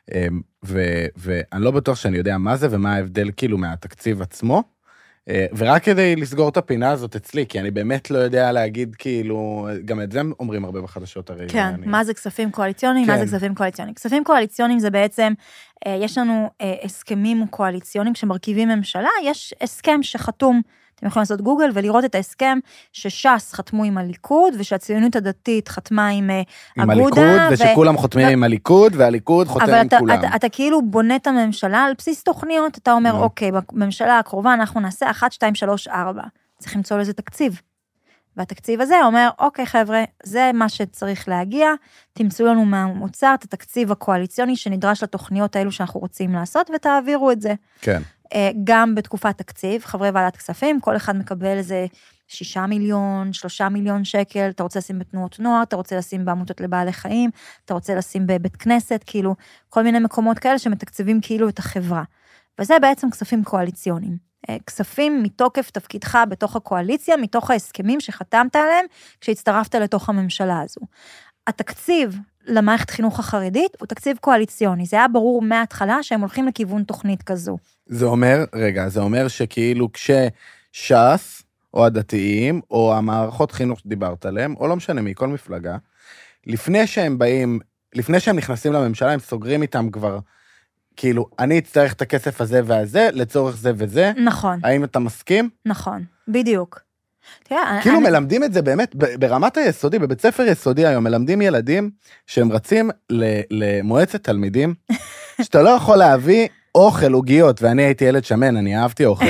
ואני לא בטוח שאני יודע מה זה, ומה ההבדל כאילו מהתקציב עצמו, ורק כדי לסגור את הפינה הזאת אצלי, כי אני באמת לא יודע להגיד כאילו, גם את זה אומרים הרבה בחדשות הרי. כן, מה זה כספים קואליציוניים? מה זה כספים קואליציוניים? כספים קואליציוניים זה בעצם, יש לנו הסכמים קואליציוניים שמרכיבים ממשלה, יש הסכם שחתום, אתם יכולים לעשות גוגל ולראות את ההסכם שש"ס חתמו עם הליכוד, ושהציונות הדתית חתמה עם אגודה. עם הליכוד, ושכולם חותמים עם הליכוד, והליכוד חותם עם כולם. אבל אתה כאילו בונה את הממשלה על בסיס תוכניות, אתה אומר, אוקיי, בממשלה הקרובה אנחנו נעשה 1, 2, 3, 4. צריך למצוא לזה תקציב. והתקציב הזה אומר, אוקיי חבר'ה, זה מה שצריך להגיע, תמצאו לנו מהמוצר את התקציב הקואליציוני שנדרש לתוכניות האלו שאנחנו רוצים לעשות, ותעבירו את זה. כן. גם בתקופת תקציב, חברי ועדת כספים, כל אחד מקבל איזה 6 מיליון, 3 מיליון שקל, אתה רוצה לשים בתנועות נוער, אתה רוצה לשים בעמותות לבעלי חיים, אתה רוצה לשים בבית כנסת, כאילו, כל מיני מקומות כאלה שמתקצבים כאילו את החברה. וזה בעצם כספים קואליציוניים. כספים מתוקף תפקידך בתוך הקואליציה, מתוך ההסכמים שחתמת עליהם, כשהצטרפת לתוך הממשלה הזו. התקציב למערכת חינוך החרדית הוא תקציב קואליציוני, זה היה ברור מההתחלה שהם הולכים לכיוון תוכנית כזו. זה אומר שכאילו כשש"ס, או הדתיים, או המערכות חינוך שדיברת עליהם, או לא משנה מכל מפלגה, לפני שהם נכנסים לממשלה, הם סוגרים איתם כבר, כאילו, אני אצטרך את הכסף הזה והזה, לצורך זה וזה. נכון. האם אתה מסכים? נכון, בדיוק. כאילו מלמדים את זה באמת, ברמת היסודי, בבית ספר יסודי היום, מלמדים ילדים שהם רצים למועצת תלמידים, שאתה לא יכול להביא אוכל, עוגיות, ואני הייתי ילד שמן, אני אהבתי אוכל.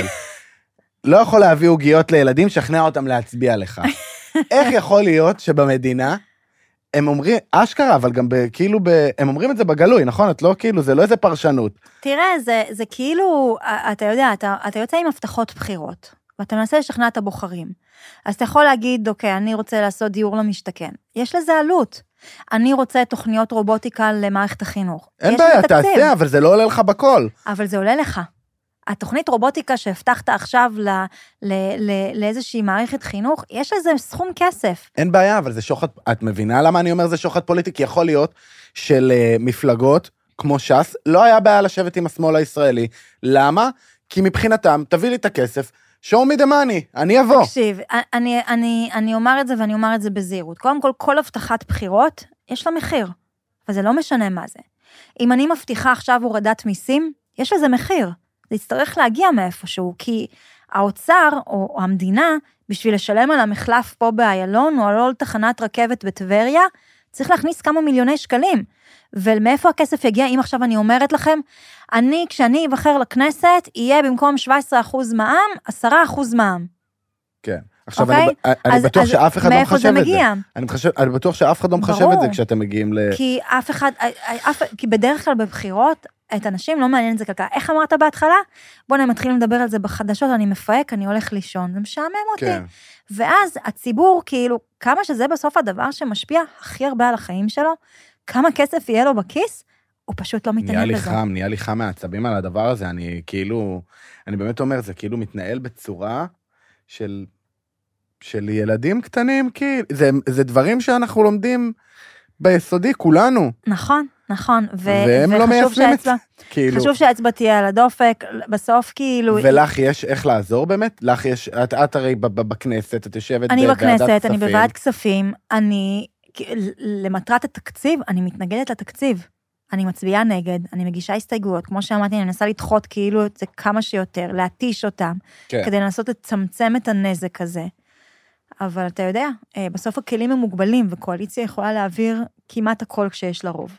לא יכול להביא עוגיות לילדים, שכנע אותם להצביע לך. איך יכול להיות שבמדינה, הם אומרים, אשכרה, אבל גם כאילו, הם אומרים את זה בגלוי, נכון? את לא כאילו, זה לא איזה פרשנות. תראה, זה כאילו, אתה יודע, אתה יוצא עם הבטחות בחירות, ואתה מנסה לשכנע את הבוחרים. אז אתה יכול להגיד, אוקיי, אני רוצה לעשות דיור למשתכן. יש לזה עלות. אני רוצה תוכניות רובוטיקה למערכת החינוך. אין בעיה, תעשה, אבל זה לא עולה לך בכל. אבל זה עולה לך. התוכנית רובוטיקה שהבטחת עכשיו לאיזושהי מערכת חינוך, יש לזה סכום כסף. אין בעיה, אבל זה שוחד, את מבינה למה אני אומר זה שוחד פוליטי? כי יכול להיות של מפלגות כמו ש"ס, לא היה בעיה לשבת עם השמאל הישראלי. למה? כי מבחינתם, תביא לי את הכסף, show me the money, אני אבוא. תקשיב, אני אומר את זה ואני אומר את זה בזהירות. קודם כל הבטחת בחירות, יש לה מחיר, וזה לא משנה מה זה. אם אני מבטיחה עכשיו הורדת מיסים, יש לזה מחיר. זה יצטרך להגיע מאיפשהו, כי האוצר או המדינה, בשביל לשלם על המחלף פה באיילון, או על תחנת רכבת בטבריה, צריך להכניס כמה מיליוני שקלים. ומאיפה הכסף יגיע? אם עכשיו אני אומרת לכם, כשאני אבחר לכנסת, יהיה במקום 17% מע"מ, 10% מע"מ. כן. עכשיו, אני בטוח שאף אחד לא מחשב את זה. אני בטוח שאף אחד לא מחשב את זה כשאתם מגיעים ל... כי בדרך כלל בבחירות, את אנשים לא מעניין את זה כלכלה. איך אמרת בהתחלה? בואו מתחילים לדבר על זה בחדשות, אני מפהק, אני הולך לישון, זה משעמם אותי. ואז הציבור, כאילו, כמה שזה בסוף הדבר שמשפיע הכי הרבה על החיים שלו, כמה כסף יהיה לו בכיס, הוא פשוט לא מתעניין בזה. נהיה לי חם מהעצבים על הדבר הזה, אני באמת אומר, זה כאילו מתנהל בצורה של ילדים קטנים, כאילו, זה דברים שאנחנו לומדים ביסודי, כולנו. נכון. והם לא מיישמים את זה. חשוב שהאצבע תהיה על הדופק, בסוף כאילו... ולך יש איך לעזור באמת? לך יש, את הרי בכנסת, את יושבת בוועדת כספים. אני בכנסת, אני בוועדת כספים, למטרת התקציב, אני מתנגדת לתקציב. אני מצביעה נגד, אני מגישה הסתייגויות, כמו שאמרתי, אני מנסה לדחות כאילו את זה כמה שיותר, להתיש אותם, כדי לנסות לצמצם את הנזק הזה. אבל אתה יודע, בסוף הכלים הם מוגבלים, וקואליציה יכולה להעביר כמעט הכל כשיש לה רוב.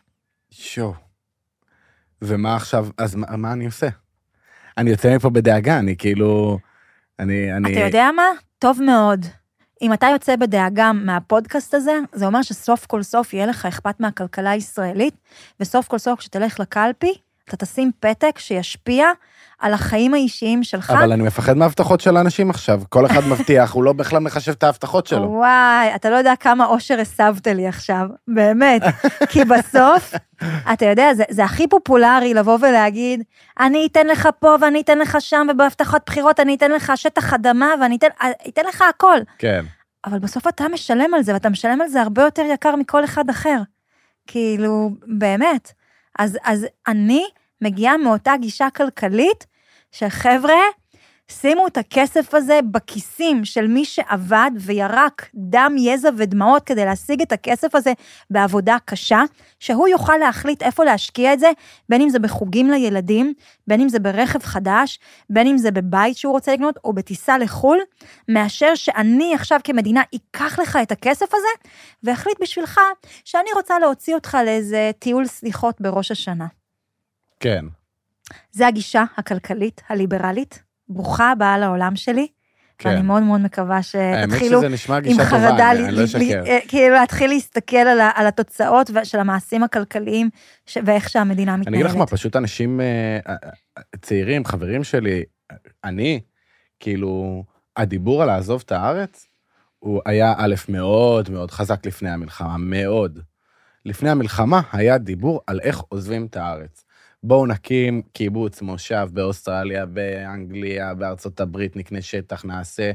ומה עכשיו, אז מה אני עושה? אני יוצא מפה בדאגה, אני כאילו... אתה יודע מה? טוב מאוד. אם אתה יוצא בדאגה מהפודקאסט הזה, זה אומר שסוף כל סוף יהיה לך אכפת מהכלכלה הישראלית, וסוף כל סוף כשתלך לקלפי, אתה תשים פתק שישפיע על החיים האישיים שלך. אבל אני מפחד מההבטחות של האנשים עכשיו. כל אחד מבטיח, הוא לא בכלל מחשב את ההבטחות שלו. וואי, אתה לא יודע כמה אושר הסבת לי עכשיו, באמת. כי בסוף, אתה יודע, זה הכי פופולרי לבוא ולהגיד, אני אתן לך פה ואני אתן לך שם, ובהבטחות בחירות אני אתן לך שטח אדמה, ואני אתן לך הכל. כן. אבל בסוף אתה משלם על זה, ואתה משלם על זה הרבה יותר יקר מכל אחד אחר. כאילו, באמת. אז אני מגיעה מאותה גישה כלכלית, שחבר'ה, שימו את הכסף הזה בכיסים של מי שעבד וירק דם, יזע ודמעות כדי להשיג את הכסף הזה בעבודה קשה, שהוא יוכל להחליט איפה להשקיע את זה, בין אם זה בחוגים לילדים, בין אם זה ברכב חדש, בין אם זה בבית שהוא רוצה לקנות, או בטיסה לחול, מאשר שאני עכשיו כמדינה אקח לך את הכסף הזה, והחליט בשבילך שאני רוצה להוציא אותך לאיזה טיול סליחות בראש השנה. כן. זה הגישה הכלכלית, הליברלית, ברוכה הבאה לעולם שלי, כן. ואני מאוד מאוד מקווה שתתחילו עם חרדה, כאילו להתחיל להסתכל על התוצאות של המעשים הכלכליים, ואיך שהמדינה מתנהלת. אני אגיד לך מה, פשוט אנשים צעירים, חברים שלי, אני, כאילו, הדיבור על לעזוב את הארץ, הוא היה א' מאוד מאוד חזק לפני המלחמה, מאוד. לפני המלחמה היה דיבור על איך עוזבים את הארץ. בואו נקים קיבוץ, מושב באוסטרליה, באנגליה, בארצות הברית, נקנה שטח, נעשה.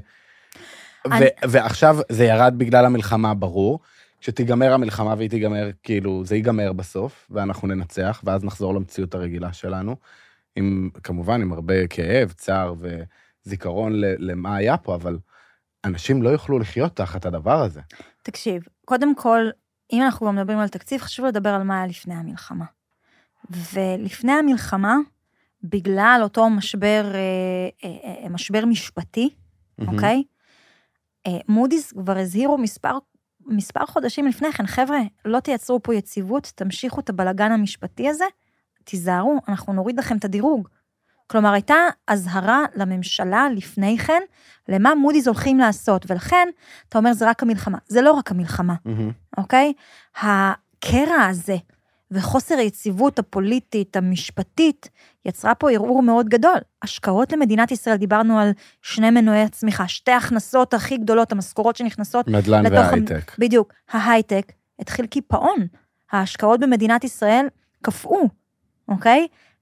ועכשיו זה ירד בגלל המלחמה, ברור. כשתיגמר המלחמה והיא תיגמר, כאילו, זה ייגמר בסוף, ואנחנו ננצח, ואז נחזור למציאות הרגילה שלנו, כמובן עם הרבה כאב, צער וזיכרון למה היה פה, אבל אנשים לא יוכלו לחיות תחת הדבר הזה. תקשיב, קודם כל, אם אנחנו גם מדברים על תקציב, חשוב לדבר על מה היה לפני המלחמה. ולפני המלחמה, בגלל אותו משבר משפטי, אוקיי? מודי'ס כבר הזהירו מספר חודשים לפני כן, חבר'ה, לא תייצרו פה יציבות, תמשיכו את הבלגן המשפטי הזה, תיזהרו, אנחנו נוריד לכם את הדירוג. כלומר, הייתה הזהרה לממשלה לפני כן, למה מודי'ס הולכים לעשות, ולכן, אתה אומר, זה רק המלחמה. זה לא רק המלחמה, אוקיי? הקרע הזה, וחוסר היציבות הפוליטית, המשפטית, יצרה פה ערעור מאוד גדול. השקעות למדינת ישראל, דיברנו על 2 מנועי הצמיחה, 2 הכנסות הכי גדולות, המשכורות שנכנסות. מדלן וההייטק. בדיוק, ההייטק התחיל קיפאון. ההשקעות במדינת ישראל קפאו, אוקיי?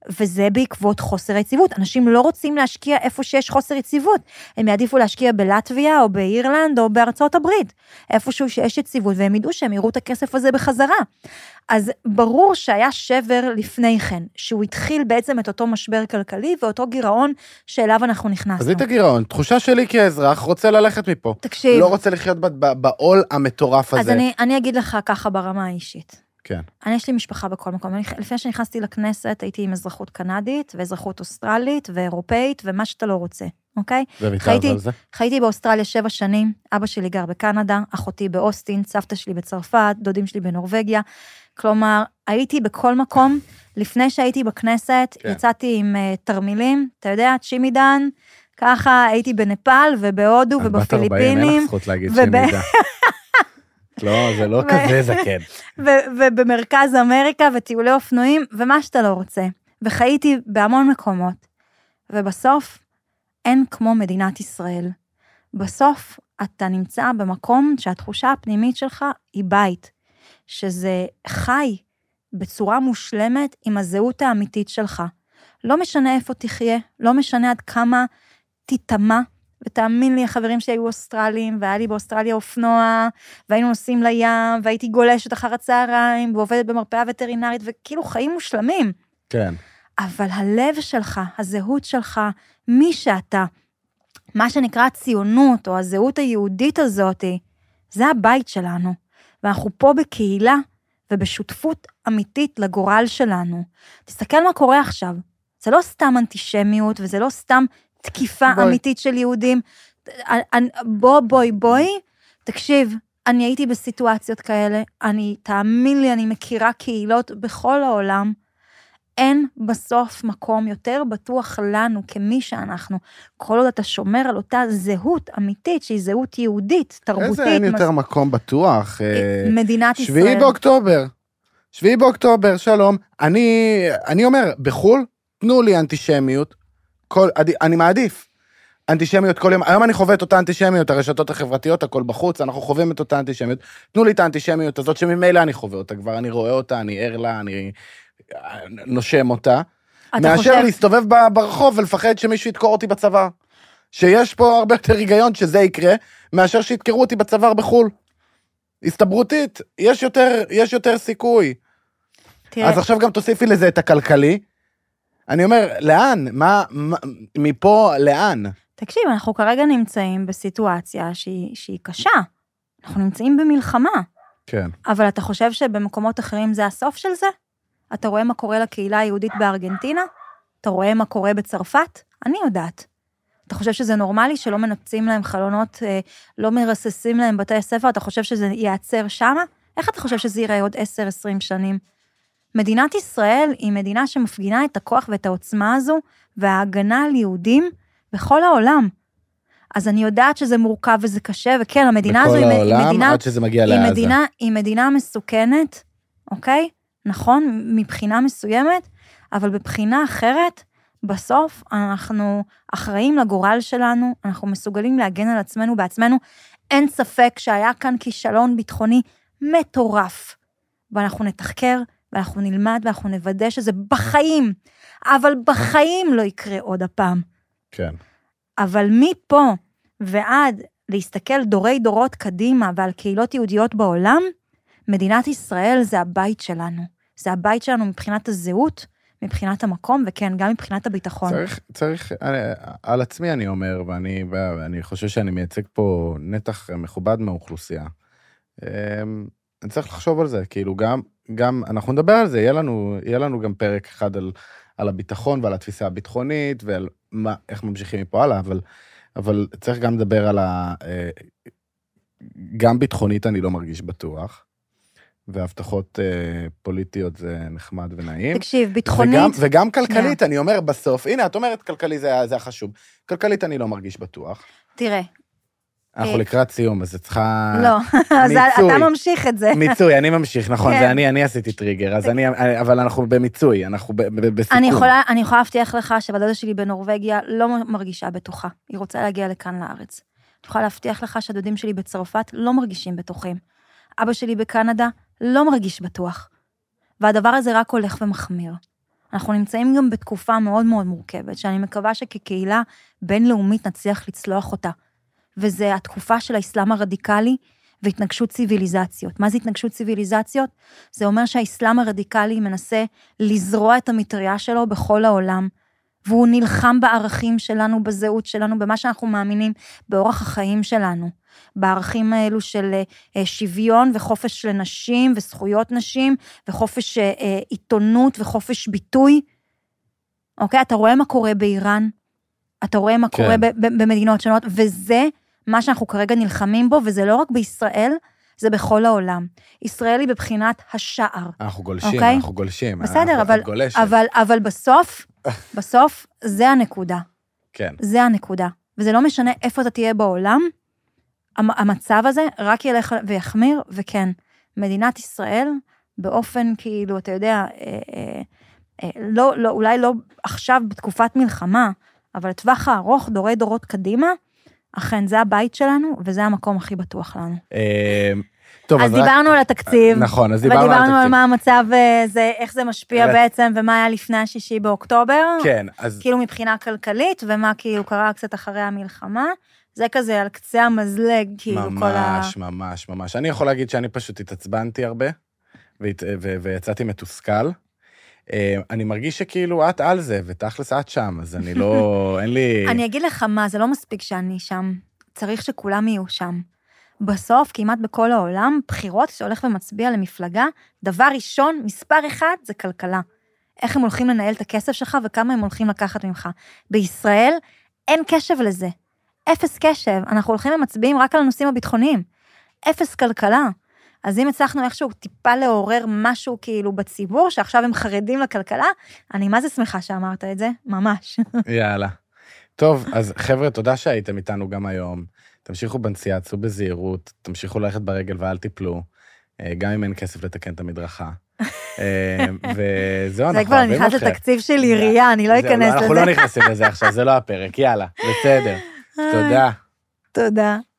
וזה בעקבות חוסר יציבות. אנשים לא רוצים להשקיע איפה שיש חוסר יציבות. הם יעדיפו להשקיע בלטביה, או באירלנד, או בארצות הברית. איפשהו שיש יציבות, והם ידעו שהם יראו את הכסף הזה בחזרה. אז ברור שהיה שבר לפני כן, שהוא התחיל בעצם את אותו משבר כלכלי, ואותו גירעון שאליו אנחנו נכנסנו. אז את הגירעון, תחושה שלי כאזרח רוצה ללכת מפה. תקשיב. לא רוצה לחיות בעול המטורף הזה. אז אני אגיד לך ככה ברמה האישית. כן. יש לי משפחה בכל מקום. לפני שנכנסתי לכנסת, הייתי עם אזרחות קנדית, ואזרחות אוסטרלית, ואירופאית, ומה שאתה לא רוצה, אוקיי? וויתרת על זה? חייתי באוסטרליה 7 שנים, אבא שלי גר בקנדה, אחותי באוסטין, סבתא שלי בצרפת, דודים שלי בנורווגיה. כלומר, הייתי בכל מקום. לפני שהייתי בכנסת, כן. יצאתי עם תרמילים, אתה יודע, צ'ימידן, ככה הייתי בנפאל, ובהודו, ובפיליפינים. אין לך זכות להגיד צ'ימידן. לא, זה לא כזה זקן. ובמרכז אמריקה, וטיולי אופנועים, ומה שאתה לא רוצה. וחייתי בהמון מקומות. ובסוף, אין כמו מדינת ישראל. בסוף, אתה נמצא במקום שהתחושה הפנימית שלך היא בית. שזה חי בצורה מושלמת עם הזהות האמיתית שלך. לא משנה איפה תחיה, לא משנה עד כמה תיטמע, ותאמין לי, החברים שלי היו אוסטרלים, והיה לי באוסטרליה אופנוע, והיינו נוסעים לים, והייתי גולשת אחר הצהריים, ועובדת במרפאה וטרינרית, וכאילו חיים מושלמים. כן. אבל הלב שלך, הזהות שלך, מי שאתה, מה שנקרא הציונות, או הזהות היהודית הזאת, זה הבית שלנו. ואנחנו פה בקהילה, ובשותפות אמיתית לגורל שלנו. תסתכל מה קורה עכשיו. זה לא סתם אנטישמיות, וזה לא סתם תקיפה אמיתית של יהודים. בואי, תקשיב, אני הייתי בסיטואציות כאלה, תאמין לי, אני מכירה קהילות בכל העולם, אין בסוף מקום יותר בטוח לנו, כמי שאנחנו, כל עוד אתה שומר על אותה זהות אמיתית, שהיא זהות יהודית, תרבותית. איזה אין יותר מקום בטוח? מדינת ישראל. 7 באוקטובר, שלום. אני אומר, בחול, תנו לי אנטישמיות, אני מעדיף. אנטישמיות כל יום, היום אני חווה את אותה אנטישמיות, הרשתות החברתיות, הכל בחוץ, אנחנו חווים את אותה אנטישמיות, תנו לי את האנטישמיות הזאת, שממילא אני חווה אותה כבר, אני רואה אותה, אני ער לה, אני נושם אותה, מאשר להסתובב ברחוב ולפחד שמישהו יתקור אותי בצוואר. שיש פה הרבה יותר היגיון שזה יקרה, מאשר שיתקרו אותי בצוואר בחול. הסתברותית, יש יותר סיכוי. אז עכשיו גם תוסיפי לזה את הכלכלי. אני אומר, לאן? מפה לאן? תקשיב, אנחנו כרגע נמצאים בסיטואציה שהיא קשה. אנחנו נמצאים במלחמה. כן. אבל אתה חושב שבמקומות אחרים זה הסוף של זה? אתה רואה מה קורה לקהילה היהודית בארגנטינה? אתה רואה מה קורה בצרפת? אני יודעת. אתה חושב שזה נורמלי שלא מנפצים להם חלונות, לא מרססים להם בתי הספר? אתה חושב שזה ייעצר שמה? איך אתה חושב שזה ייראה עוד 10-20 שנים? מדינת ישראל היא מדינה שמפגינה את הכוח ואת העוצמה הזו, וההגנה על יהודים בכל העולם. אז אני יודעת שזה מורכב וזה קשה, וכן, המדינה הזו היא מדינה, עד שזה מגיע לעזה. היא מדינה מסוכנת, אוקיי? נכון, מבחינה מסוימת, אבל בבחינה אחרת, בסוף אנחנו אחראים לגורל שלנו, אנחנו מסוגלים להגן על עצמנו בעצמנו, אין ספק שהיה כאן כישלון ביטחוני מטורף, ואנחנו נתחקר, ואנחנו נלמד, ואנחנו נוודא שזה בחיים, אבל בחיים לא יקרה עוד הפעם. כן. אבל מפה ועד להסתכל דורי דורות קדימה, ועל קהילות יהודיות בעולם, מדינת ישראל זה הבית שלנו. זה הבית שלנו מבחינת הזהות, מבחינת המקום, וכן, גם מבחינת הביטחון. צריך, על עצמי אני אומר, ואני חושב שאני מייצג פה נתח מכובד מהאוכלוסייה. אני צריך לחשוב על זה, כאילו גם אנחנו נדבר על זה, יהיה לנו גם פרק אחד על הביטחון ועל התפיסה הביטחונית, ועל איך ממשיכים מפה הלאה, אבל צריך גם לדבר על גם ביטחונית אני לא מרגיש בטוח, והבטחות פוליטיות זה נחמד ונעים. תקשיב, ביטחונית. וגם כלכלית, אני אומר בסוף, הנה, את אומרת כלכלי זה החשוב. כלכלית אני לא מרגיש בטוח. תראה. אנחנו לקראת סיום, אז את צריכה... לא, אז אתה ממשיך את זה. מיצוי, אני ממשיך, נכון, זה אני עשיתי טריגר, אבל אנחנו במיצוי, אנחנו בסיכום. אני יכולה להבטיח לך שהדודה שלי בנורווגיה לא מרגישה בטוחה, היא רוצה להגיע לכאן לארץ. אני יכולה להבטיח לך שהדודים שלי בצרפת לא מרגישים בטוחים. אבא שלי בקנדה לא מרגיש בטוח. והדבר הזה רק הולך ומחמיר. אנחנו נמצאים גם בתקופה מאוד מאוד מורכבת, שאני מקווה שכקהילה בינלאומית נצליח לצלוח אותה. וזה התקופה של האסלאם הרדיקלי והתנגשות ציוויליזציות. מה זה התנגשות ציוויליזציות? זה אומר שהאסלאם הרדיקלי מנסה לזרוע את המטריה שלו בכל העולם, והוא נלחם בערכים שלנו, בזהות שלנו, במה שאנחנו מאמינים, באורח החיים שלנו, בערכים האלו של שוויון וחופש לנשים וזכויות נשים, וחופש עיתונות וחופש ביטוי. אוקיי? אתה רואה מה קורה באיראן, אתה רואה מה קורה במדינות שונות, וזה מה שאנחנו כרגע נלחמים בו, וזה לא רק בישראל, זה בכל העולם. ישראל היא בבחינת השער. אנחנו גולשים, אנחנו גולשים. בסדר, אבל בסוף זה הנקודה. כן. זה הנקודה. וזה לא משנה איפה אתה תהיה בעולם, המצב הזה רק ילך ויחמיר, וכן, מדינת ישראל, באופן כאילו, אתה יודע, אולי לא עכשיו בתקופת מלחמה, אבל לטווח הארוך, דורות קדימה, אכן, זה הבית שלנו, וזה המקום הכי בטוח לנו. טוב, אז דיברנו על התקציב. נכון, אז דיברנו על התקציב. ודיברנו על מה המצב, איך זה משפיע בעצם, ומה היה לפני השישי באוקטובר. כן, אז... כאילו מבחינה כלכלית, ומה כאילו קרה קצת אחרי המלחמה. זה כזה על קצה המזלג, כאילו כל ה... ממש. אני יכול להגיד שאני פשוט התעצבנתי הרבה, ויצאתי מתוסכל. אני מרגיש שכאילו את על זה, ותכלס את שם, אז אני לא... אין לי... אני אגיד לך מה, זה לא מספיק שאני שם. צריך שכולם יהיו שם. בסוף, כמעט בכל העולם, בחירות שהולך ומצביע למפלגה, דבר ראשון, מספר אחד, זה כלכלה. איך הם הולכים לנהל את הכסף שלך, וכמה הם הולכים לקחת ממך. בישראל, אין קשב לזה. אפס קשב. אנחנו הולכים ומצביעים רק על הנושאים הביטחוניים. אפס כלכלה. אז אם הצלחנו איכשהו טיפה לעורר משהו כאילו בציבור, שעכשיו הם חרדים לכלכלה, אני מה זה שמחה שאמרת את זה? ממש. יאללה. טוב, אז חבר'ה, תודה שהייתם איתנו גם היום. תמשיכו בנסיעה, צאו בזהירות, תמשיכו ללכת ברגל ואל תיפלו, גם אם אין כסף לתקן את המדרכה. וזהו, זה כבר נכנס לתקציב של עירייה, אני לא אכנס לזה. אנחנו לא נכנסים לזה עכשיו, זה לא הפרק, יאללה, בסדר. תודה. תודה.